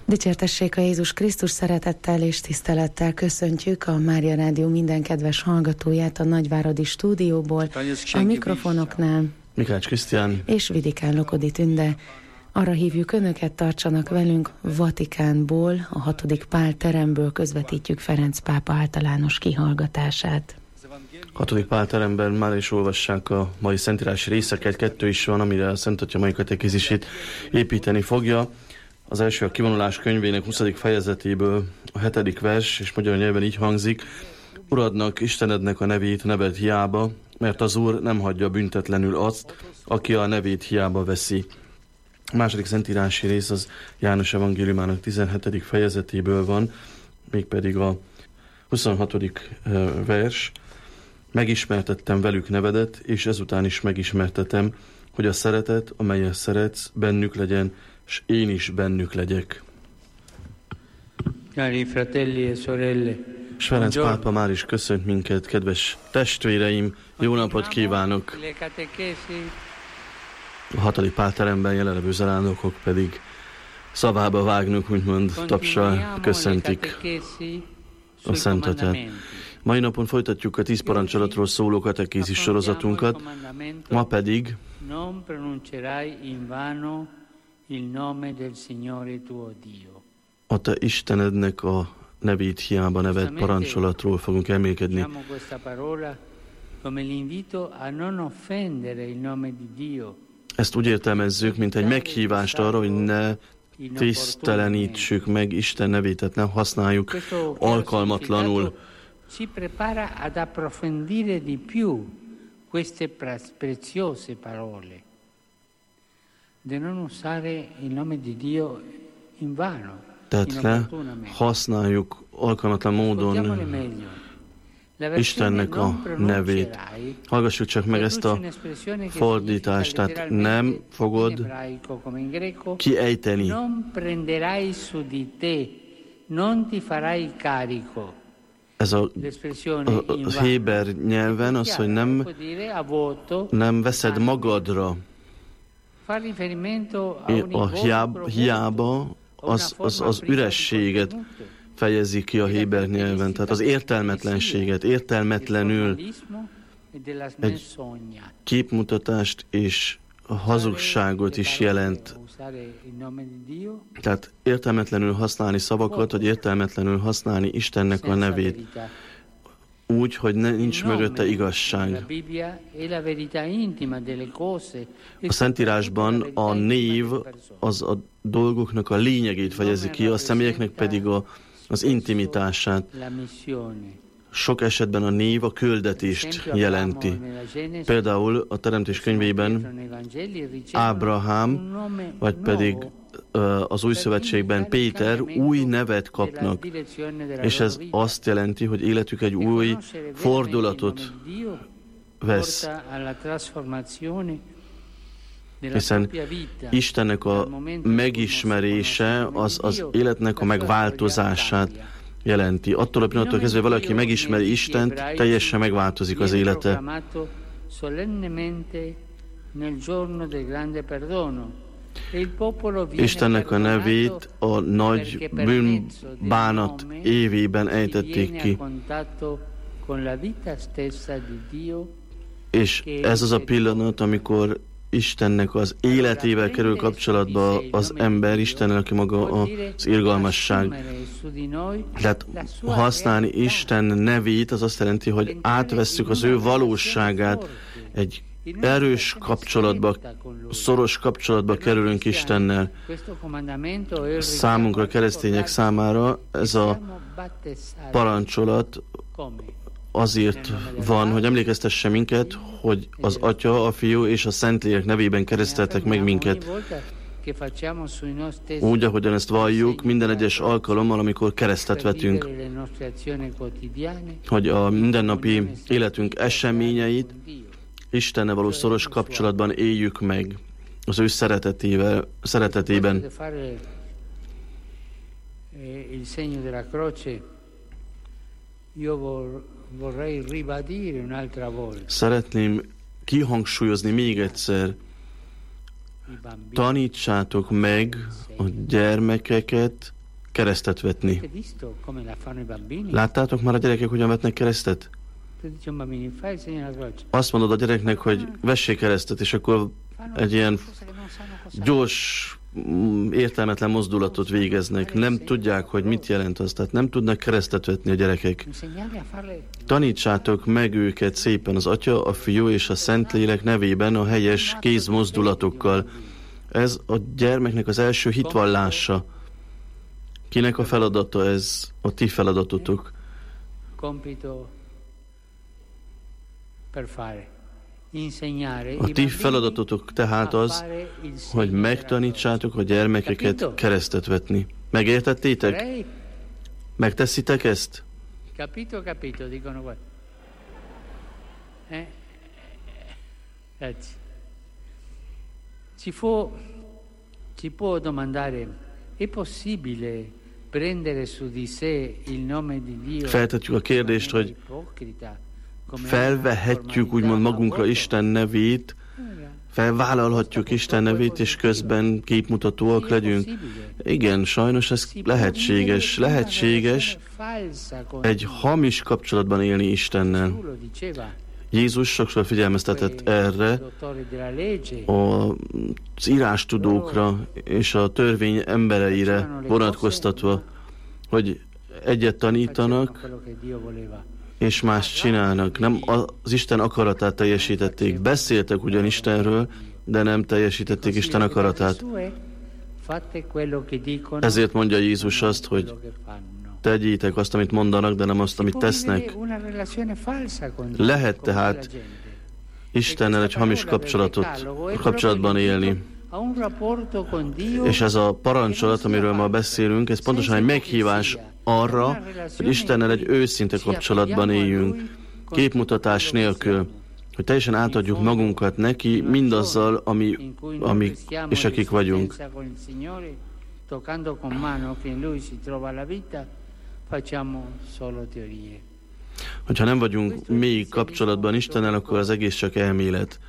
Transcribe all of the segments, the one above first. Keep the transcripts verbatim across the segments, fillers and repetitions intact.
Dicsértessék a Jézus Krisztus, szeretettel és tisztelettel köszöntjük a Mária Rádió minden kedves hallgatóját a Nagyváradi stúdióból, a mikrofonoknál Mikács Krisztián és Vidikán Lokodi Tünde. Arra hívjuk Önöket, tartsanak velünk, Vatikánból, a hatodik Pál teremből közvetítjük Ferenc pápa általános kihallgatását. hatodik Pál teremben már is olvassák a mai szentírási részeket, kettő is van, amire a Szent Atya mai katekézisét építeni fogja. Az első a Kivonulás könyvének huszadik fejezetéből a hetedik vers, és magyar nyelven így hangzik: Uradnak, Istenednek a nevét neved hiába, mert az Úr nem hagyja büntetlenül azt, aki a nevét hiába veszi. A második szentírási rész az János evangéliumának tizenhetedik fejezetéből van, mégpedig a huszonhatodik vers. Megismertettem velük nevedet, és ezután is megismertetem, hogy a szeretet, amelyet szeretsz, bennük legyen, és én is bennük legyek. Cari fratelli e sorelle, és Ferenc pápa már is köszönt minket, kedves testvéreim, jó napot kívánok! A hatodik Pál teremben jelenlevő zarándokok pedig szavába vágnak, úgymond tapsal köszöntik a Szent Atyát. Mai napon folytatjuk a tíz parancsolatról szóló katekézis sorozatunkat, ma pedig a te Istenednek a nevét hiába neved parancsolatról fogunk emlékedni. Ezt úgy értelmezzük, mint egy meghívást arra, hogy ne tisztelenítsük meg Isten nevét, tehát ne használjuk alkalmatlanul. Ci prepara ad approfondire di più queste preziose parole, de non usare il nome di Dio in vano. Tehát ne használjuk alkalmatlan módon Istennek a nevét. Hallgassuk csak meg ezt a fordítást, tehát nem fogod kiejteni. Non prenderai su di te, non ti farai carico. Ez a, a, a héber nyelven az, hogy nem, nem veszed magadra. A hiába, hiába az, az, az ürességet fejezi ki a héber nyelven, tehát az értelmetlenséget, értelmetlenül egy képmutatást és a hazugságot is jelent. Tehát értelmetlenül használni szavakat, vagy értelmetlenül használni Istennek a nevét. Úgy, hogy ne, nincs mögötte igazság. A Szentírásban a név az a dolgoknak a lényegét fejezi ki, a személyeknek pedig a, az intimitását. Sok esetben a név a küldetést jelenti. Például a Teremtés könyvében Ábrahám, vagy pedig az Új Szövetségben Péter új nevet kapnak, és ez azt jelenti, hogy életük egy új fordulatot vesz. Hiszen Istennek a megismerése az az életnek a megváltozását jelenti. Attól a pillanattól kezdve valaki megismeri Istent, teljesen megváltozik az élete. Istennek a nevét a nagy bűnbánat évében ejtették ki. És ez az a pillanat, amikor Istennek az életével kerül kapcsolatba az ember, Istennel, aki maga az irgalmasság. Tehát használni Isten nevét, az azt jelenti, hogy átvesszük az ő valóságát, egy erős kapcsolatba, szoros kapcsolatba kerülünk Istennel. Számunkra, keresztények számára ez a parancsolat azért van, hogy emlékeztesse minket, hogy az Atya, a Fiú és a Szentlélek nevében kereszteltek meg minket. Úgy, ahogyan ezt valljuk, minden egyes alkalommal, amikor keresztet vetünk, hogy a mindennapi életünk eseményeit Istennel való szoros kapcsolatban éljük meg, az ő szeretetével, szeretetében. Szeretném kihangsúlyozni még egyszer, tanítsátok meg a gyermekeket keresztet vetni. Láttátok már a gyerekek, hogyan vetnek keresztet? Azt mondod a gyereknek, hogy vessék keresztet, és akkor egy ilyen gyors, értelmetlen mozdulatot végeznek. Nem tudják, hogy mit jelent az, tehát nem tudnak keresztet vetni a gyerekek. Tanítsátok meg őket szépen az Atya, a Fiú és a Szentlélek nevében a helyes kézmozdulatokkal. Ez a gyermeknek az első hitvallása. Kinek a feladata ez? A ti feladatotok. A ti feladatotok tehát az, hogy megtanítsátok a gyermekeket keresztet vetni. Megértettétek? Megteszitek ezt? Capito, capito, dicono qua. Eh? Grazie. Si può, si può domandare, è possibile prendere su di sé il nome di Dio? Feltetjük a kérdést, hogy felvehetjük úgymond magunkra Isten nevét, felvállalhatjuk Isten nevét, és közben képmutatóak legyünk. Igen, sajnos ez lehetséges. Lehetséges egy hamis kapcsolatban élni Istennel. Jézus sokszor figyelmeztetett erre, az írástudókra és a törvény embereire vonatkoztatva, hogy egyet tanítanak, és más csinálnak. Nem az Isten akaratát teljesítették. Beszéltek ugyan Istenről, de nem teljesítették Isten akaratát. Ezért mondja Jézus azt, hogy tegyétek azt, amit mondanak, de nem azt, amit tesznek. Lehet tehát Istennel egy hamis kapcsolatot, kapcsolatban élni. És ez a parancsolat, amiről ma beszélünk, ez pontosan egy meghívás arra, hogy Istennel egy őszinte kapcsolatban éljünk, képmutatás nélkül, hogy teljesen átadjuk magunkat neki mindazzal, ami, ami és akik vagyunk. Hogyha nem vagyunk mély kapcsolatban Istennel, akkor az egész csak elmélet.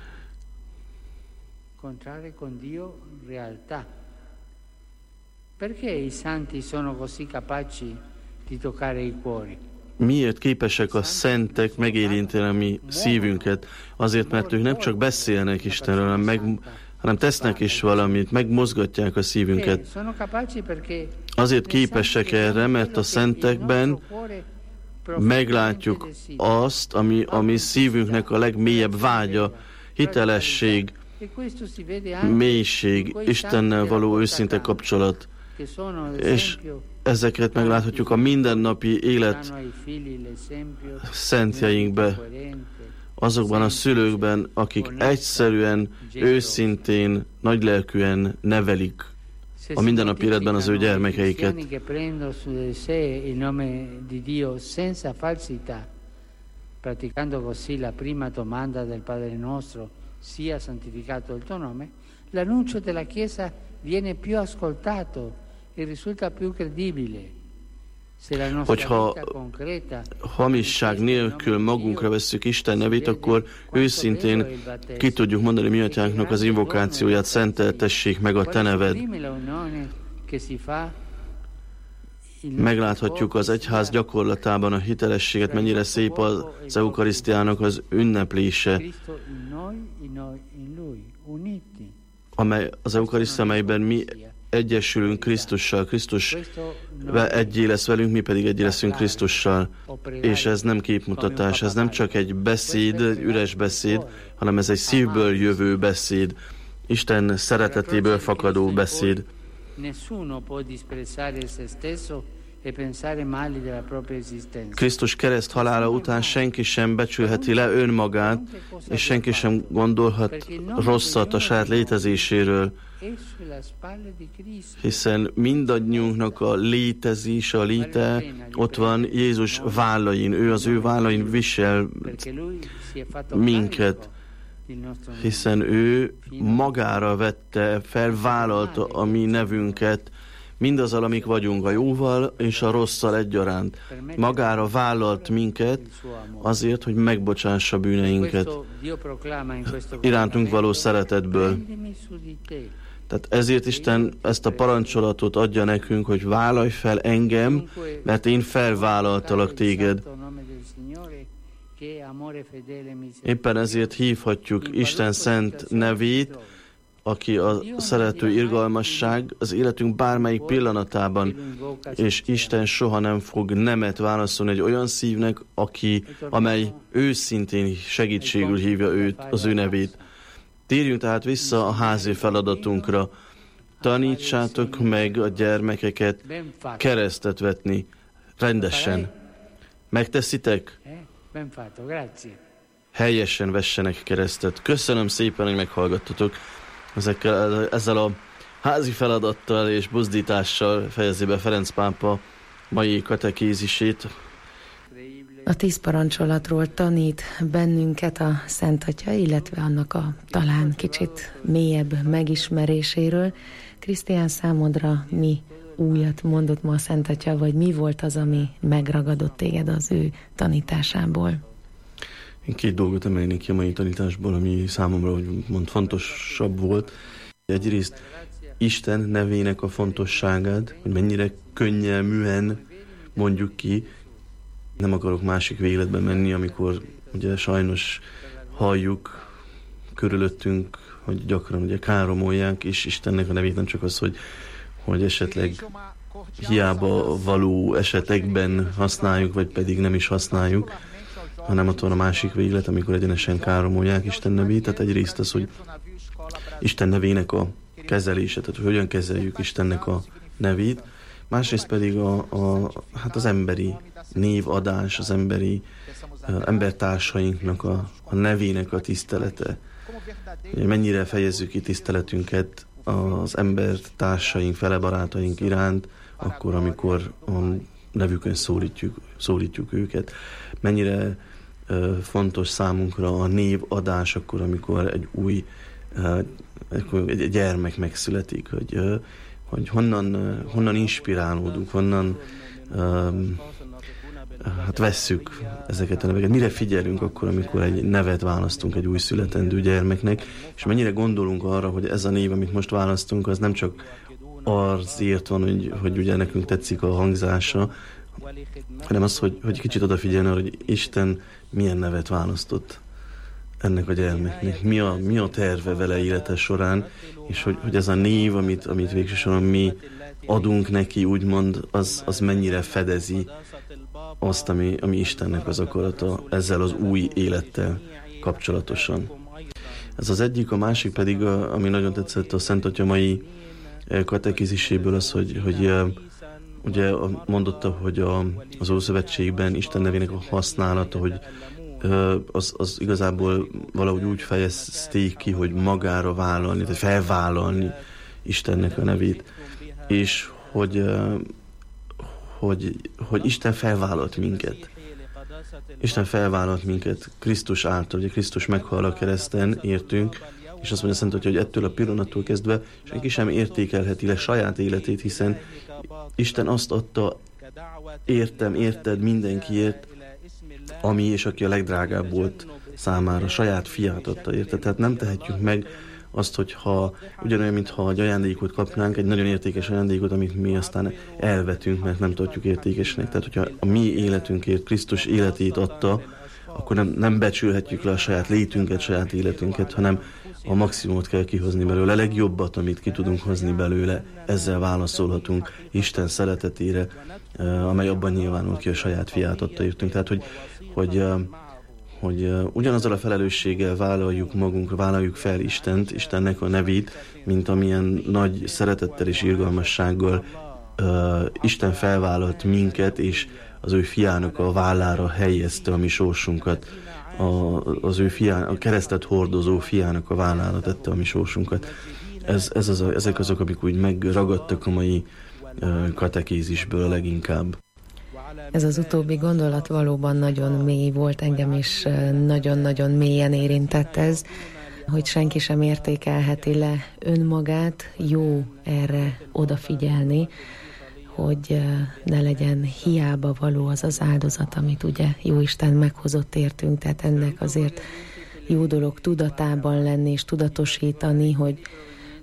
Incontrare con Dio realtà. Perché i santi sono così capaci di toccare i cuori? Miért képesek a szentek megérinteni a mi szívünket? Azért, mert ők nem csak beszélnek Istenről, hanem, meg, hanem tesznek is valamit, megmozgatják a szívünket. Azért képesek erre, mert a szentekben meglátjuk azt, ami a mi szívünknek a legmélyebb vágya, hitelesség, mélység, Istennel való őszinte kapcsolat. És ezeket megláthatjuk a mindennapi élet szentjeinkbe, azokban a szülőkben, akik egyszerűen, őszintén, nagylelkűen nevelik a mindennapi életben az ő gyermekeiket. Praticando così la prima domanda del Padre nostro, sia santificato il tuo nome, l'annuncio della Chiesa viene più ascoltato e risulta più credibile. Hogyha hamisság nélkül magunkra vesszük Isten nevét, akkor őszintén ki tudjuk mondani mi atyánknak az invokációját, szenteltessék meg a te neved. Megláthatjuk az egyház gyakorlatában a hitelességet, mennyire szép az eukarisztiának az ünneplése, amely az eukarisztia, amelyben mi egyesülünk Krisztussal, Krisztus egyé lesz velünk, mi pedig egyé leszünk Krisztussal. És ez nem képmutatás, ez nem csak egy beszéd, egy üres beszéd, hanem ez egy szívből jövő beszéd, Isten szeretetéből fakadó beszéd. Krisztus kereszt halála után senki sem becsülheti le önmagát, és senki sem gondolhat rosszat a saját létezéséről, hiszen mindannyiunknak a létezése, a léte ott van Jézus vállain, ő az ő vállain visel minket, hiszen ő magára vette, felvállalta a mi nevünket, mindazzal, amik vagyunk, a jóval és a rosszal egyaránt. Magára vállalt minket azért, hogy megbocsássa bűneinket irántunk való szeretetből. Tehát ezért Isten ezt a parancsolatot adja nekünk, hogy vállalj fel engem, mert én felvállaltalak téged. Éppen ezért hívhatjuk Isten szent nevét, aki a szerető irgalmasság az életünk bármelyik pillanatában, és Isten soha nem fog nemet válaszolni egy olyan szívnek, aki, amely őszintén segítségül hívja őt, az ő nevét. Térjünk tehát vissza a házi feladatunkra. Tanítsátok meg a gyermekeket keresztet vetni rendesen. Megteszitek? Helyesen vessenek keresztet. Köszönöm szépen, hogy meghallgattatok. Ezekkel, ezzel a házi feladattal és buzdítással fejezi be Ferenc pápa mai katekézisét. A tíz parancsolatról tanít bennünket a Szent Atya, illetve annak a talán kicsit mélyebb megismeréséről. Krisztián, számodra mi újat mondott ma a Szent Atya, vagy mi volt az, ami megragadott téged az ő tanításából? Én két dolgot emelnék ki a mai tanításból, ami számomra úgymond fontosabb volt. Egyrészt Isten nevének a fontosságát, hogy mennyire könnyelműen mondjuk ki. Nem akarok másik végletbe menni, amikor ugye sajnos halljuk körülöttünk, hogy gyakran ugye káromolják, és Istennek a nevét nem csak az, hogy, hogy esetleg hiába való esetekben használjuk, vagy pedig nem is használjuk, hanem ott van a másik véglet, amikor egyenesen káromolják Isten nevét. Tehát egyrészt az, hogy Isten nevének a kezelése, tehát hogy hogyan kezeljük Istennek a nevét, másrészt pedig a, a, hát az emberi névadás, az emberi uh, embertársainknak a, a nevének a tisztelete. Mennyire fejezzük ki tiszteletünket az embertársaink, fele barátaink iránt, akkor, amikor a nevükön szólítjuk, szólítjuk őket. Mennyire uh, fontos számunkra a névadás, akkor, amikor egy új uh, egy gyermek megszületik, hogy, uh, hogy honnan, uh, honnan inspirálódunk, honnan um, hát vesszük ezeket a neveket. Mire figyelünk akkor, amikor egy nevet választunk egy új születendő gyermeknek, és mennyire gondolunk arra, hogy ez a név, amit most választunk, az nem csak azért van, hogy, hogy ugye nekünk tetszik a hangzása, hanem az, hogy, hogy kicsit odafigyelni, hogy Isten milyen nevet választott ennek a gyermeknek. Mi a, mi a terve vele élete során, és hogy, hogy ez a név, amit, amit végsősorban mi adunk neki, úgymond, az, az mennyire fedezi azt, ami, ami Istennek az akarata ezzel az új élettel kapcsolatosan. Ez az egyik, a másik pedig, a, ami nagyon tetszett a Szent Atya mai katekéziséből, az, hogy, hogy ugye mondotta, hogy a, az Ószövetségben Isten nevének a használata, hogy az, az igazából valahogy úgy fejezték ki, hogy magára vállalni, tehát felvállalni Istennek a nevét, és hogy, hogy, hogy Isten felvállalt minket. Isten felvállalt minket Krisztus által, ugye Krisztus meghal a kereszten, értünk, és azt mondja Szent Atya, hogy ettől a pillanattól kezdve senki sem értékelheti le saját életét, hiszen Isten azt adta értem, érted, mindenkiért, ami és aki a legdrágább volt számára, saját fiát adta, érted? Tehát nem tehetjük meg azt, hogyha ugyanolyan, mintha egy ajándékot kapnánk, egy nagyon értékes ajándékot, amit mi aztán elvetünk, mert nem tartjuk értékesnek. Tehát, hogyha a mi életünkért Krisztus életét adta, akkor nem, nem becsülhetjük le a saját létünket, saját életünket, hanem a maximumot kell kihozni belőle, a legjobbat, amit ki tudunk hozni belőle, ezzel válaszolhatunk Isten szeretetére, amely abban nyilvánul ki, a saját fiát adta értünk. Tehát, hogy, hogy, hogy ugyanazzal a felelősséggel vállaljuk magunkra, vállaljuk fel Istent, Istennek a nevét, mint amilyen nagy szeretettel és irgalmassággal uh, Isten felvállalt minket, és az ő fiának a vállára helyezte a mi sorsunkat. A, az ő fiá, a keresztet hordozó fiának a vállára tette a mi sorsunkat. Ez, ez az a, ezek azok, amik úgy megragadtak a mai uh, katekézisből leginkább. Ez az utóbbi gondolat valóban nagyon mély volt, engem is nagyon-nagyon mélyen érintett ez, hogy senki sem értékelheti le önmagát, jó erre odafigyelni, hogy ne legyen hiába való az az áldozat, amit ugye Jóisten meghozott értünk, tehát ennek azért jó dolog tudatában lenni és tudatosítani, hogy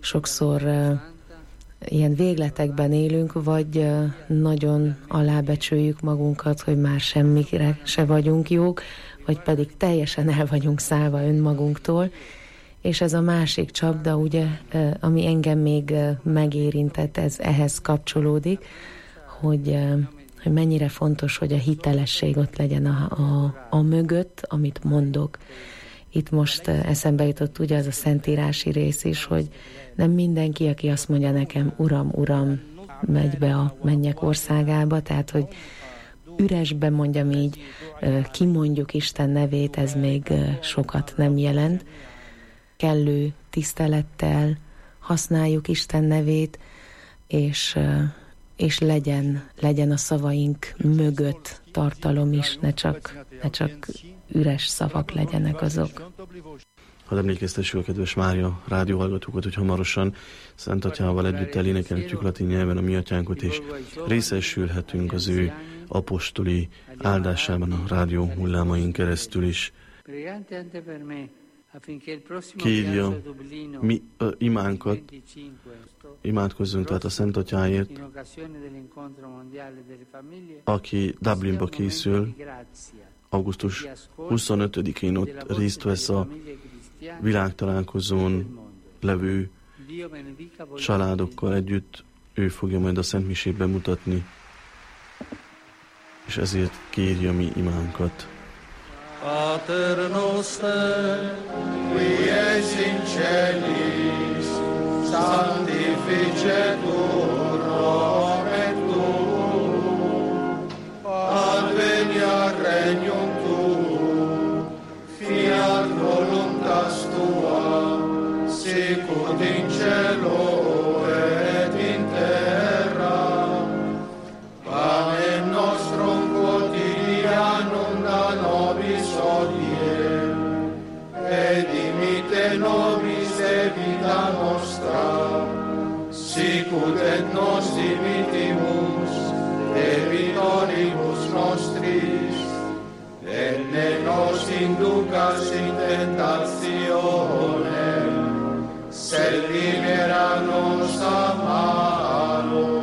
sokszor ilyen végletekben élünk, vagy nagyon alábecsüljük magunkat, hogy már semmire se vagyunk jók, vagy pedig teljesen el vagyunk szállva önmagunktól. És ez a másik csapda, ugye, ami engem még megérintett, ez ehhez kapcsolódik, hogy, hogy mennyire fontos, hogy a hitelesség ott legyen a, a, a mögött, amit mondok. Itt most eszembe jutott ugye az a szentírási rész is, hogy nem mindenki, aki azt mondja nekem, Uram, Uram, megy be a mennyek országába, tehát, hogy üresbe mondjam így, kimondjuk Isten nevét, ez még sokat nem jelent. Kellő tisztelettel használjuk Isten nevét, és, és legyen, legyen a szavaink mögött tartalom is, ne csak, ne csak üres szavak legyenek azok. Hadd emlékeztessük a kedves Mária rádióhallgatókat, hogy hamarosan Szent Atyával együtt elénekelhetjük latin nyelven a mi atyánkot, és részesülhetünk az ő apostoli áldásában a rádió hullámain keresztül is. Kérja mi uh, imánkat, imádkozzunk tehát a Szent Atyáért, aki Dublinba készül, augusztus huszonötödikén ott részt vesz a világtalálkozón levő családokkal együtt. Ő fogja majd a Szent Misét bemutatni, és ezért kérje mi imánkat. Pater noster, qui es in celis, sanctificetur nomen tuum, adveniat regnum tuum, fiat voluntas tua, sicut in cielo et in terra. Panem nostrum quotidianum da nobis hodie, et dimitte nobis debita nostra, sicut et nos dimittimus debitoribus nostris, et ne nos inducas in tentationem, sed libera nos a malo.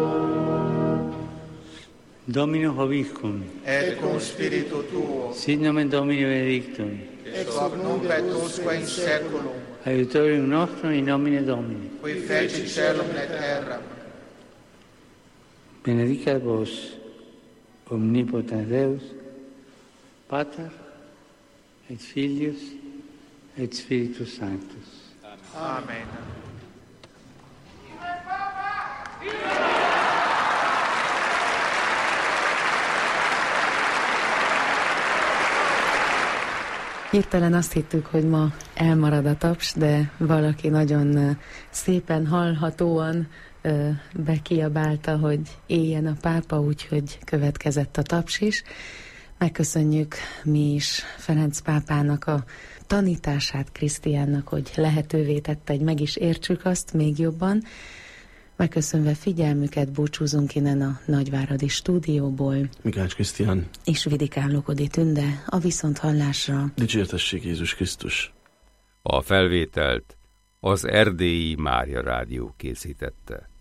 Domino vobiscum, Et cum spiritu tuo, sit nomen Domini benedictum, ex hoc nunc et usque in saeculum, aiutorium nostrum in nomine Domini. qui feci celum et terram. Benedicat vos, omnipotens Deus, Pater, et Filius, et Spiritus Sanctus. Amen. Hirtelen azt hittük, hogy ma elmarad a taps, de valaki nagyon szépen hallhatóan bekiabálta, hogy éljen a pápa, úgyhogy következett a taps is. Megköszönjük mi is Ferenc pápának a tanítását, Krisztiánnak, hogy lehetővé tette, hogy meg is értsük azt még jobban. Megköszönve figyelmüket búcsúzunk innen a nagyváradi stúdióból. Mikács Krisztián És Vidikán Lukodi Tünde, a viszonthallásra. Dicsértessék Jézus Krisztus. A felvételt az Erdélyi Mária Rádió készítette.